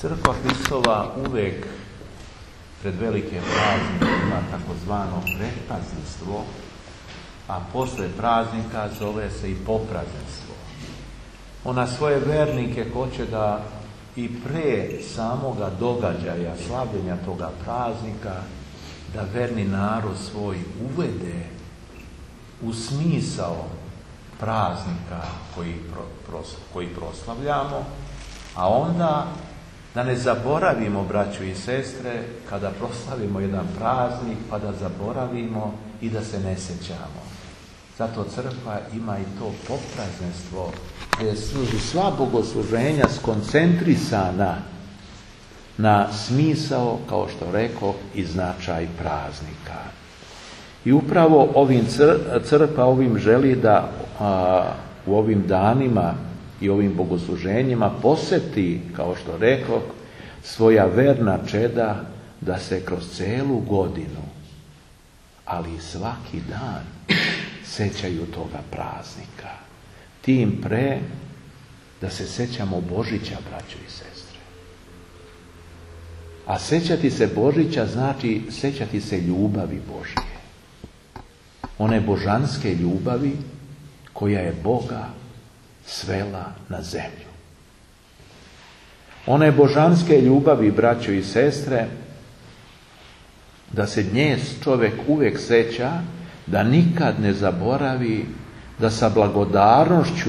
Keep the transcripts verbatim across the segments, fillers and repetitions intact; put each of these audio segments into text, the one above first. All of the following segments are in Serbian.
Crkva Hristova uvijek pred velike praznike ima takozvano predpraznenstvo, a posle praznika zove se i popraznenstvo. Ona svoje vernike hoće da i pre samoga događaja, slavljenja toga praznika, da verni narod svoj uvede u smisao praznika koji, pro, pros, koji proslavljamo, a onda da ne zaboravimo, braćo i sestre, kada proslavimo jedan praznik, pa da zaboravimo i da se ne sjećamo. Zato crkva ima i to popraznenstvo, gdje su sva bogosluženja skoncentrisana na smisao, kao što rekoh, i značaj praznika. I upravo ovim crkva ovim želi da a, u ovim danima i ovim bogosluženjima posjeti, kao što rekoh, svoja verna čeda da se kroz celu godinu, ali i svaki dan, sećaju toga praznika. Tim pre da se sećamo Božića, braćo i sestre. A sećati se Božića znači sećati se ljubavi Božije. One božanske ljubavi koja je Boga svela na zemlju. One božanske ljubavi, braćo i sestre, da se nje čovjek uvijek seća, da nikad ne zaboravi, da sa blagodarnošću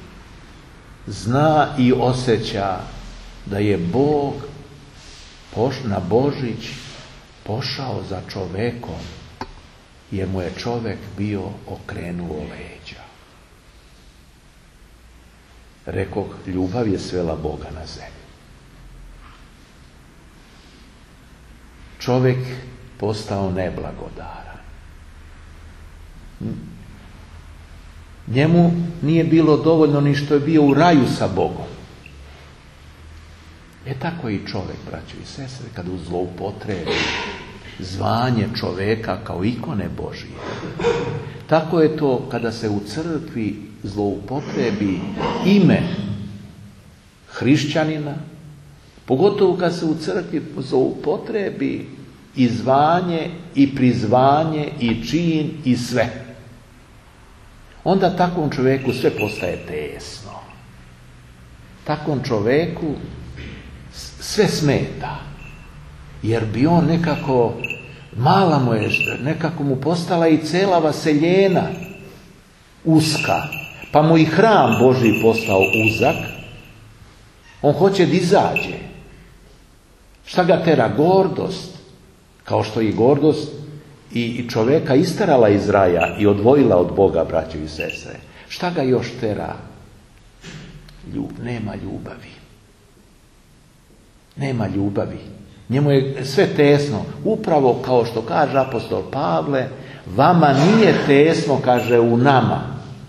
zna i osjeća da je Bog na Božić pošao za čovekom, jer mu je čovjek bio okrenuo leđa. Rekoh, ljubav je svela Boga na zemlju. Čovjek postao neblagodaran. Njemu nije bilo dovoljno ni što je bio u raju sa Bogom. E tako i čovjek, braćo i sestre, kad zloupotrebi zvanje čovjeka kao ikone Božije. Tako je to kada se u crkvi zloupotrebi ime hrišćanina, pogotovo kad se u crkvi zloupotrebi i zvanje, i prizvanje, i čin, i sve. Onda takvom čovjeku sve postaje tesno. Takvom čovjeku sve smeta. Jer bi on nekako, mala mu je, nekako mu postala i cela vaseljena uska. Pa mu i hram Božji postao uzak. On hoće da izađe. Šta ga tera? Gordost. Kao što i gordost i čovjeka istarala iz raja i odvojila od Boga, braćo i sestre. Šta ga još tera? Ljub, nema ljubavi. Nema ljubavi. Njemu je sve tesno. Upravo kao što kaže apostol Pavle, vama nije tesno, kaže, u nama,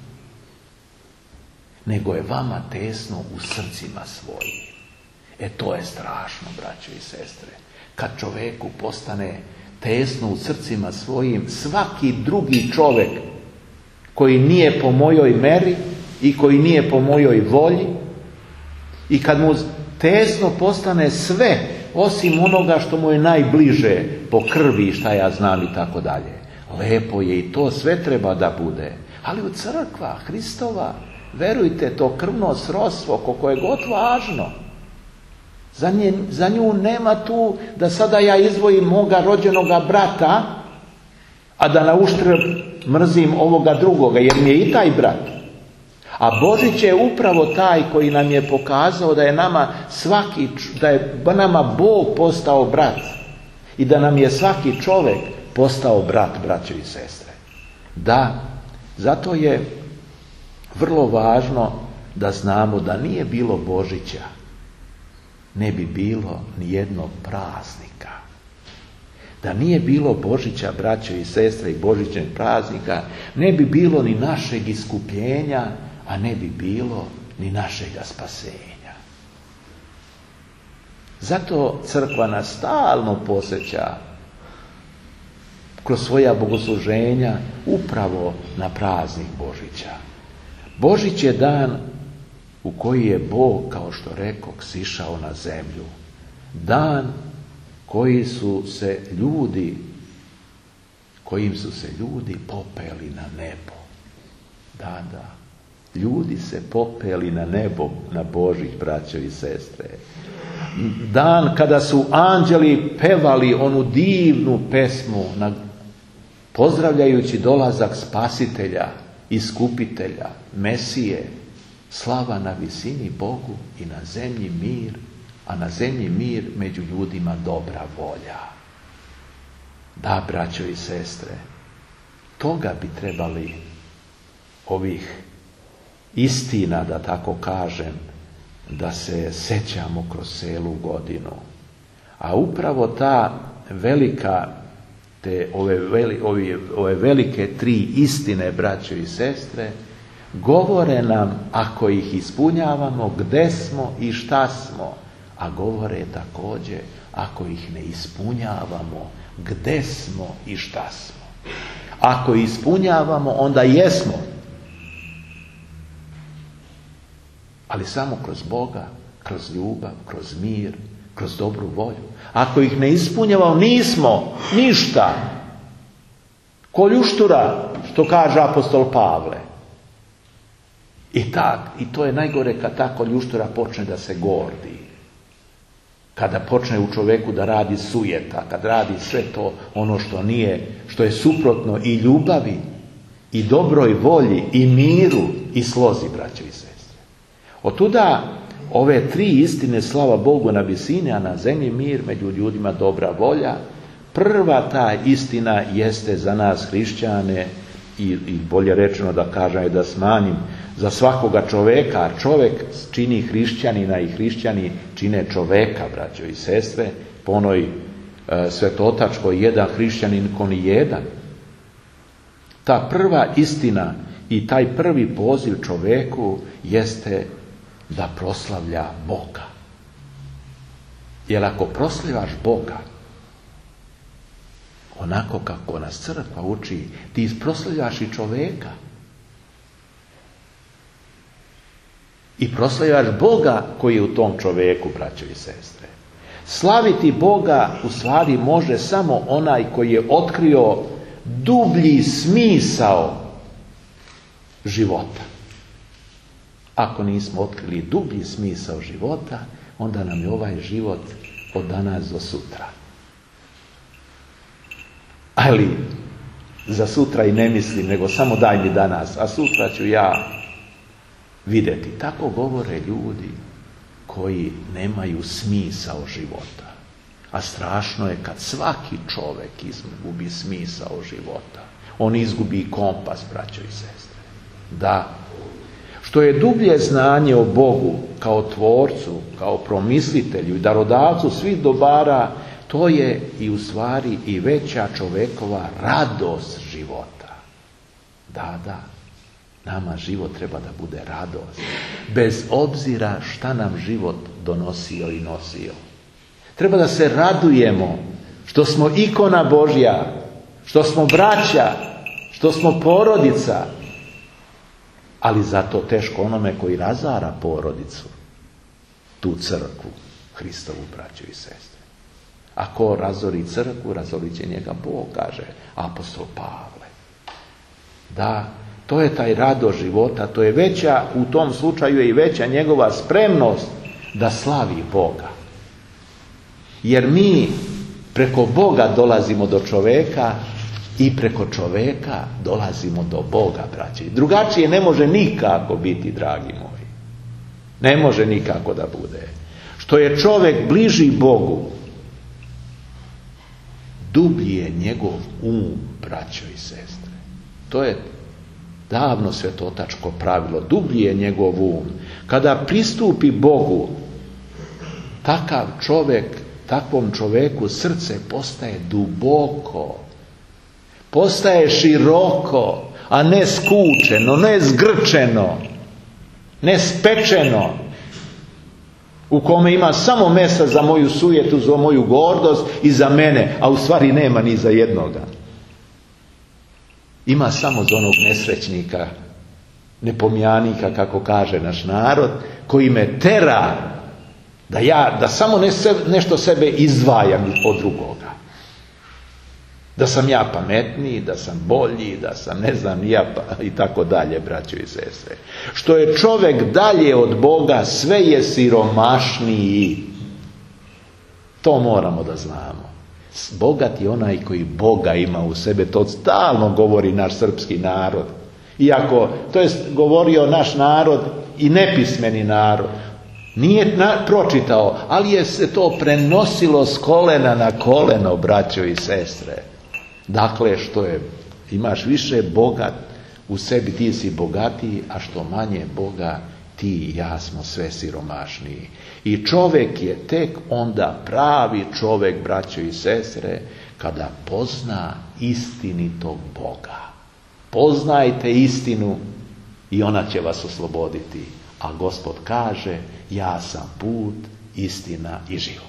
nego je vama tesno u srcima svojim. E to je strašno, braćo i sestre. Kad čovjeku postane tesno u srcima svojim, svaki drugi čovjek koji nije po mojoj meri i koji nije po mojoj volji, i kad mu tesno postane sve osim onoga što mu je najbliže po krvi, šta ja znam i tako dalje. Lepo je i to sve treba da bude. Ali u crkva Hristova, verujte, to krvno srodstvo, koliko je god važno, Za, nje, za nju nema tu da sada ja izdvojim moga rođenoga brata, a da na uštrb mrzim ovoga drugoga, jer mi je i taj brat. A Božić je upravo taj koji nam je pokazao da je nama svaki, da je nama Bog postao brat i da nam je svaki čovjek postao brat, braćo i sestre. Da, zato je vrlo važno da znamo da nije bilo Božića, ne bi bilo ni jednog praznika. Da nije bilo Božića, braćo i sestre, i božićnog praznika, ne bi bilo ni našeg iskupljenja, a ne bi bilo ni našega spasenja. Zato crkva nas stalno podsjeća kroz svoja bogosluženja upravo na praznik Božića. Božić je dan u koji je Bog, kao što rekog, sišao na zemlju Dan koji su se ljudi, kojim su se ljudi popeli na nebo. Da, da. Ljudi se popeli na nebo, na Božih braćo i sestre. Dan kada su anđeli pevali onu divnu pesmu na, pozdravljajući dolazak Spasitelja, Iskupitelja, Mesije. Slava na visini Bogu i na zemlji mir, a na zemlji mir među ljudima dobra volja. Da, braćo i sestre, toga bi trebali ovih istina, da tako kažem, da se sećamo kroz celu godinu. A upravo ta velika, te ove, veli, ove, ove velike tri istine, braćo i sestre, govore nam, ako ih ispunjavamo, gde smo i šta smo, a govore također, ako ih ne ispunjavamo, gde smo i šta smo. Ako ispunjavamo, onda jesmo. Ali samo kroz Boga, kroz ljubav, kroz mir, kroz dobru volju. Ako ih ne ispunjavamo, nismo ništa. Ko ljuštura, što kaže apostol Pavle. I tak, i to je najgore kad tako ljuštura počne da se gordi. Kada počne u čoveku da radi sujeta, kad radi sve to ono što nije, što je suprotno i ljubavi, i dobroj volji, i miru, i slozi, braćo i sestre. Otuda ove tri istine, slava Bogu na visini, a na zemlji mir, među ljudima dobra volja. Prva ta istina jeste za nas hrišćane, i, i bolje rečeno da kažem i da smanjim, za svakoga čoveka, a čovek čini hrišćanina i hrišćani čine čoveka, braćo i sestre, po onoj e, svetotačkoj jedan hrišćanin ko ni jedan. Ta prva istina i taj prvi poziv čoveku jeste da proslavlja Boga. Jer ako proslavljaš Boga, onako kako nas crkva uči, ti proslavljaš i čoveka. I proslavljaš Boga koji je u tom čoveku, braćo i sestre. Slaviti Boga u stvari može samo onaj koji je otkrio dublji smisao života. Ako nismo otkrili dublji smisao života, onda nam je ovaj život od danas do sutra. Ali za sutra i ne mislim, nego samo daj mi danas, a sutra ću ja vidjeti. Tako govore ljudi koji nemaju smisao života. A strašno je kad svaki čovjek izgubi smisao života. On izgubi kompas, braćo i sestre. Da, što je dublje znanje o Bogu kao tvorcu, kao promislitelju i darodavcu svih dobara, to je i u stvari i veća čovekova radost života. Da, da, nama život treba da bude radost. Bez obzira šta nam život donosio i nosio. Treba da se radujemo što smo ikona Božja, što smo braća, što smo porodica. Ali zato teško onome koji razara porodicu, tu crkvu, Hristovu, braćo i sestre. Ako razori crkvu, razorit će njega Bog, kaže apostol Pavle. Da, to je taj radost života, to je veća, u tom slučaju je i veća njegova spremnost da slavi Boga. Jer mi preko Boga dolazimo do čoveka i preko čoveka dolazimo do Boga, braći. Drugačije ne može nikako biti, dragi moji. Ne može nikako da bude. Što je čovjek bliži Bogu, dublji je njegov um, braćo i sestre. To je davno svetotačko pravilo. Dublji je njegov um. Kada pristupi Bogu, takav čovjek, takvom čovjeku srce postaje duboko, postaje široko, a ne skučeno, ne zgrčeno, ne spečeno, u kome ima samo mjesta za moju sujetu, za moju gordost i za mene, a u stvari nema ni za jednoga. Ima samo za onog nesrećnika, nepomjanika, kako kaže naš narod, koji me tera Da ja, da samo ne se, nešto sebe izdvajam od drugoga. Da sam ja pametniji, da sam bolji, da sam ne znam ja pa, i tako dalje, braćo i sestre. Što je čovjek dalje od Boga, sve je siromašniji. To moramo da znamo. Bogat je onaj koji Boga ima u sebe, to stalno govori naš srpski narod. Iako, to je govorio naš narod i nepismeni narod. Nije na, pročitao, ali je se to prenosilo s kolena na koleno, braćo i sestre. Dakle, što je, imaš više Boga u sebi, ti si bogatiji, a što manje Boga, ti i ja smo sve siromašniji. I čovjek je tek onda pravi čovjek, braćo i sestre, kada pozna istinitog Boga. Poznajte istinu i ona će vas osloboditi. A Gospod kaže, ja sam put, istina i život.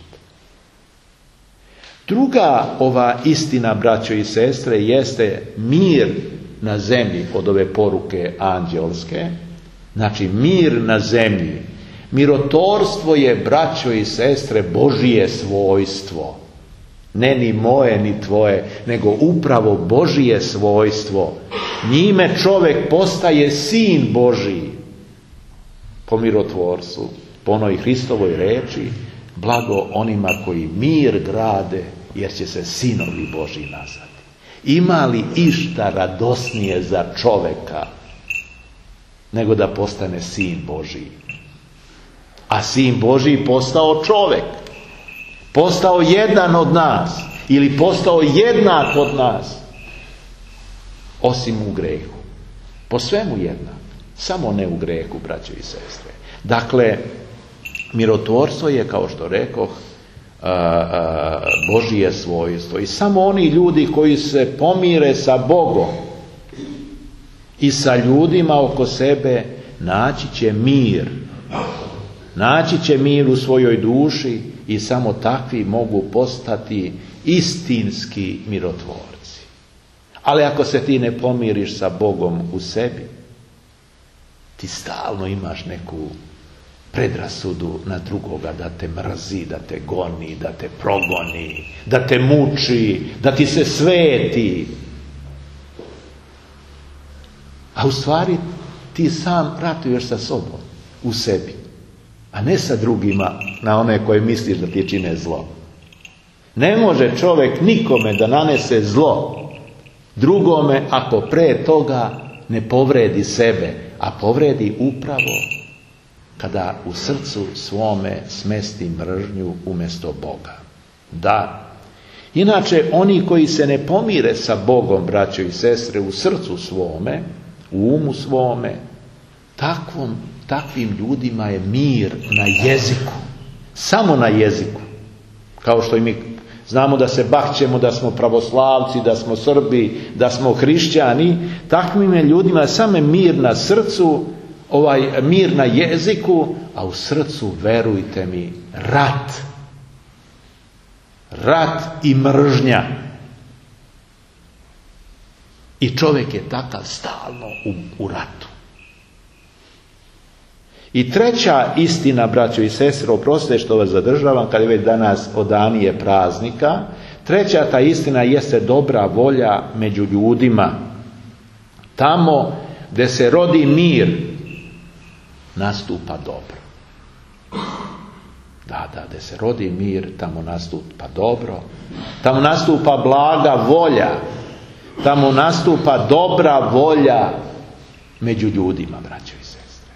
Druga ova istina, braćo i sestre, jeste mir na zemlji od ove poruke anđelske. Znači, mir na zemlji. Mirotvorstvo je, braćo i sestre, Božije svojstvo. Ne ni moje, ni tvoje, nego upravo Božije svojstvo. Njime čovjek postaje sin Božiji. Po mirotvorstvu, po onoj Hristovoj reči, blago onima koji mir grade, jer će se sinovi Božji nazvati. Ima li išta radosnije za čovjeka nego da postane sin Božji? A sin Božji postao čovjek. Postao jedan od nas. Ili postao jednak od nas. Osim u grehu. Po svemu jednak. Samo ne u grehu, braćo i sestre. Dakle, mirotvorstvo je, kao što rekoh, Božije svojstvo. I samo oni ljudi koji se pomire sa Bogom i sa ljudima oko sebe, naći će mir. Naći će mir u svojoj duši i samo takvi mogu postati istinski mirotvorci. Ali ako se ti ne pomiriš sa Bogom u sebi, ti stalno imaš neku predrasudu na drugoga, da te mrzi, da te goni, da te progoni, da te muči, da ti se sveti. A u stvari ti sam ratuješ sa sobom, u sebi, a ne sa drugima, na one koje misliš da ti čine zlo. Ne može čovjek nikome da nanese zlo drugome ako pre toga ne povredi sebe, a povredi upravo kada u srcu svome smesti mržnju umjesto Boga. Da. Inače, oni koji se ne pomire sa Bogom, braćo i sestre, u srcu svome, u umu svome, takvom, takvim ljudima je mir na jeziku. Samo na jeziku. Kao što i mi znamo da se bahćemo da smo pravoslavci, da smo Srbi, da smo hrišćani, takvim je ljudima samo mir na srcu, ovaj mir na jeziku, a u srcu, verujte mi, rat. Rat i mržnja. I čovjek je takav stalno u, u ratu. I treća istina, braćo i sestre, oprostite što vas zadržavam, kad je već danas odanije praznika, treća ta istina jeste dobra volja među ljudima. Tamo gdje se rodi mir, nastupa dobro. Da, da, gdje se rodi mir, tamo nastupa dobro. Tamo nastupa blaga volja. Tamo nastupa dobra volja među ljudima, braćo i sestre.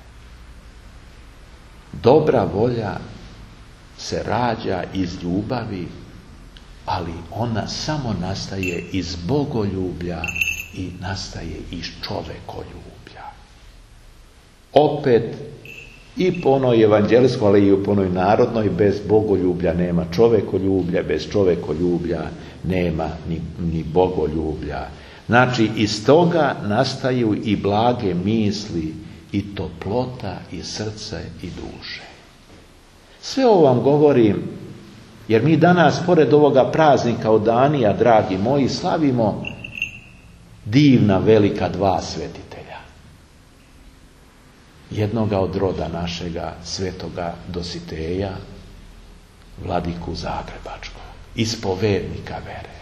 Dobra volja se rađa iz ljubavi, ali ona samo nastaje iz bogoljublja i nastaje iz čovekoljublja. Opet, i po onoj evanđelskoj, ali i po onoj narodnoj, bez bogoljublja nema čovekoljublja, bez čovekoljublja nema ni, ni bogoljublja. Znači, iz toga nastaju i blage misli, i toplota, i srce, i duše. Sve ovo vam govorim, jer mi danas, pored ovoga praznika odanija, dragi moji, slavimo divna, velika dva svetitelja. Jednoga od roda našega, svetoga Dositeja, vladiku Zagrebačkog, ispovednika vere.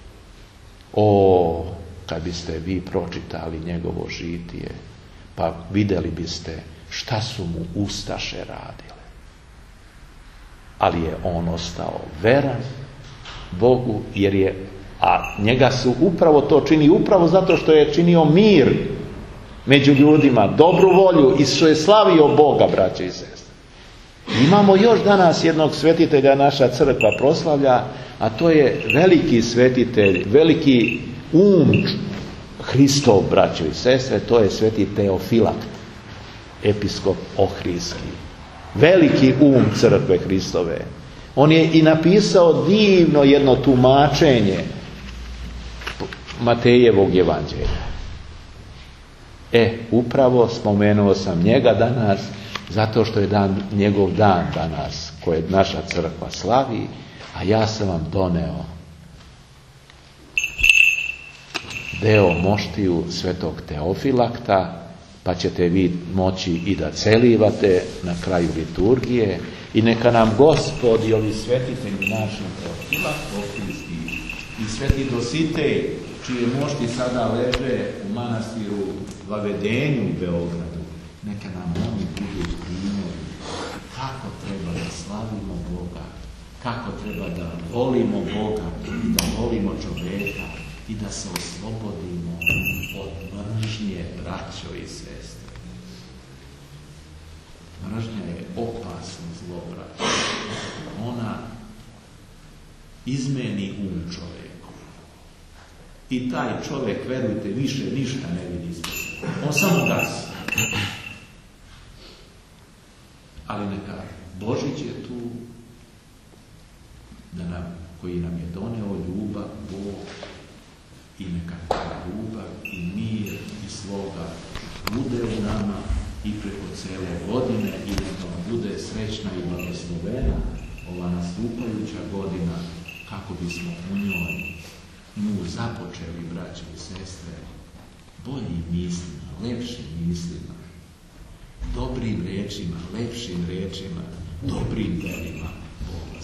O, kad biste vi pročitali njegovo žitije, pa vidjeli biste šta su mu ustaše radile. Ali je on ostao veran Bogu, jer je, a njega su upravo to čini, upravo zato što je činio mir među ljudima, dobru volju i što je slavio Boga, braće i sestre. Imamo još danas jednog svetitelja naša crkva proslavlja, a to je veliki svetitelj, veliki um Hristov, braće i sestre, to je sveti Teofilakt, episkop Ohridski. Veliki um crkve Hristove. On je i napisao divno jedno tumačenje Matejevog evanđelja. E, upravo spomenuo sam njega danas, zato što je dan, njegov dan danas, koje naša crkva slavi, a ja sam vam doneo deo moštiju svetog Teofilakta, pa ćete vi moći i da celivate na kraju liturgije, i neka nam Gospod i ovi svetitelji naši Teofilakt Ohridski i sveti Dositej, čije mošti sada leže u manastiru Vavedenju u Beogradu, neka nam oni budu primjeri kako treba da slavimo Boga, kako treba da volimo Boga i da volimo čovjeka i da se oslobodimo od mržnje, braćo i sestre. Mržnja je opasno zlo, braćo. Ona izmeni um čovjeku. I taj čovjek, verujte, više ništa ne vidi ispred sebe. On samo gasi. Ali neka Božić je tu, da nam, koji nam je doneo ljubav, Bog, i neka ta ljubav i mir i sloga bude u nama i preko cijele godine, i neka bude srećna i blagoslovena ova nastupajuća godina, kako bismo u njoj nju započeli, braće i sestre, boljim mislima, lepšim mislima, dobrim rečima, lepšim rečima, dobrim delima Boga.